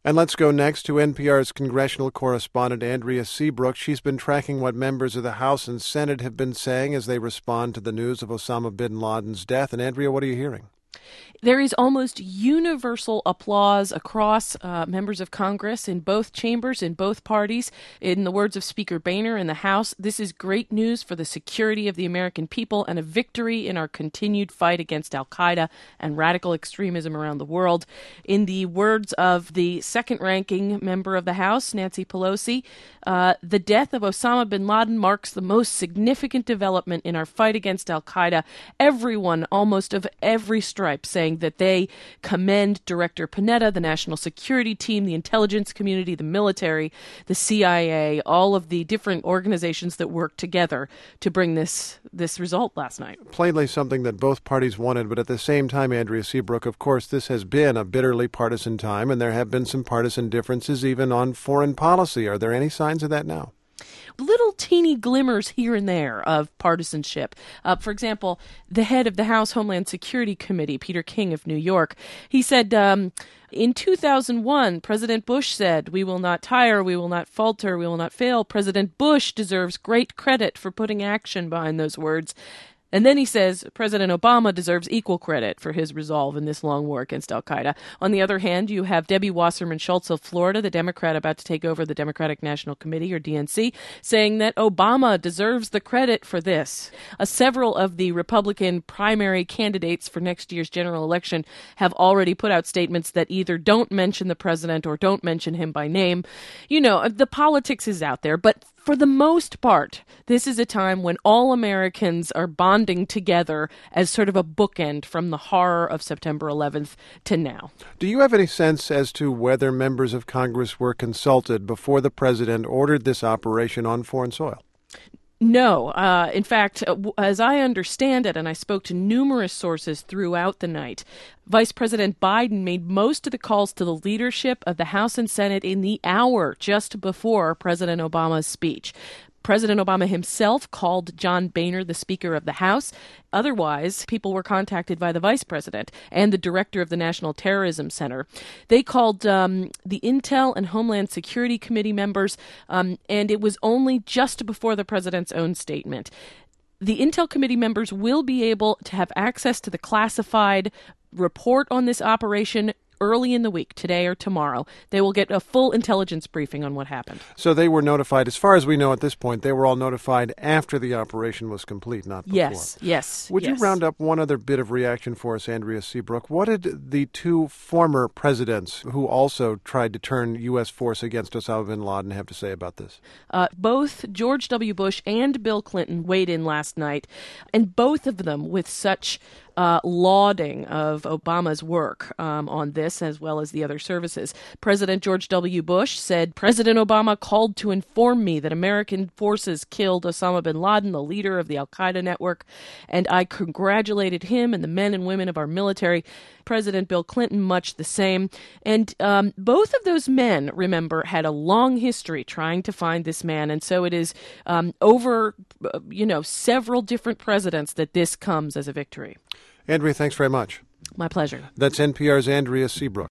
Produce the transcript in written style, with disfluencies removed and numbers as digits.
And let's go next to NPR's congressional correspondent Andrea Seabrook. She's been tracking what members of the House and Senate have been saying as they respond to the news of Osama bin Laden's death. And Andrea, what are you hearing? There is almost universal applause across members of Congress in both chambers, in both parties. In the words of Speaker Boehner in the House, this is great news for the security of the American people and a victory in our continued fight against al-Qaeda and radical extremism around the world. In the words of the second-ranking member of the House, Nancy Pelosi, the death of Osama bin Laden marks the most significant development in our fight against al-Qaeda. Everyone, almost of every stripe, saying that they commend Director Panetta, the national security team, the intelligence community, the military, the CIA, all of the different organizations that worked together to bring this result last night. Plainly something that both parties wanted, but at the same time, Andrea Seabrook, of course, this has been a bitterly partisan time, and there have been some partisan differences even on foreign policy. Are there any signs of that now? Little teeny glimmers here and there of partisanship. For example, the head of the House Homeland Security Committee, Peter King of New York, he said, in 2001, President Bush said, "We will not tire, we will not falter, we will not fail." President Bush deserves great credit for putting action behind those words. And then he says President Obama deserves equal credit for his resolve in this long war against al-Qaeda. On the other hand, you have Debbie Wasserman Schultz of Florida, the Democrat about to take over the Democratic National Committee, or DNC, saying that Obama deserves the credit for this. Several of the Republican primary candidates for next year's general election have already put out statements that either don't mention the president or don't mention him by name. You know, the politics is out there, but for the most part, this is a time when all Americans are bonding together as sort of a bookend from the horror of September 11th to now. Do you have any sense as to whether members of Congress were consulted before the president ordered this operation on foreign soil? No. In fact, as I understand it, and I spoke to numerous sources throughout the night, Vice President Biden made most of the calls to the leadership of the House and Senate in the hour just before President Obama's speech. President Obama himself called John Boehner, the Speaker of the House. Otherwise, people were contacted by the Vice President and the Director of the National Terrorism Center. They called the Intel and Homeland Security Committee members, and it was only just before the President's own statement. The Intel Committee members will be able to have access to the classified report on this operation early in the week, today or tomorrow. They will get a full intelligence briefing on what happened. So they were notified, as far as we know at this point, they were all notified after the operation was complete, not before. Yes. Would you round up one other bit of reaction for us, Andrea Seabrook? What did the two former presidents who also tried to turn U.S. force against Osama bin Laden have to say about this? Both George W. Bush and Bill Clinton weighed in last night, and both of them with such lauding of Obama's work on this, as well as the other services. President George W. Bush said, "President Obama called to inform me that American forces killed Osama bin Laden, the leader of the al-Qaeda network, and I congratulated him and the men and women of our military." President Bill Clinton, much the same. And both of those men, remember, had a long history trying to find this man. And so it is over, several different presidents that this comes as a victory. Andrea, thanks very much. My pleasure. That's NPR's Andrea Seabrook.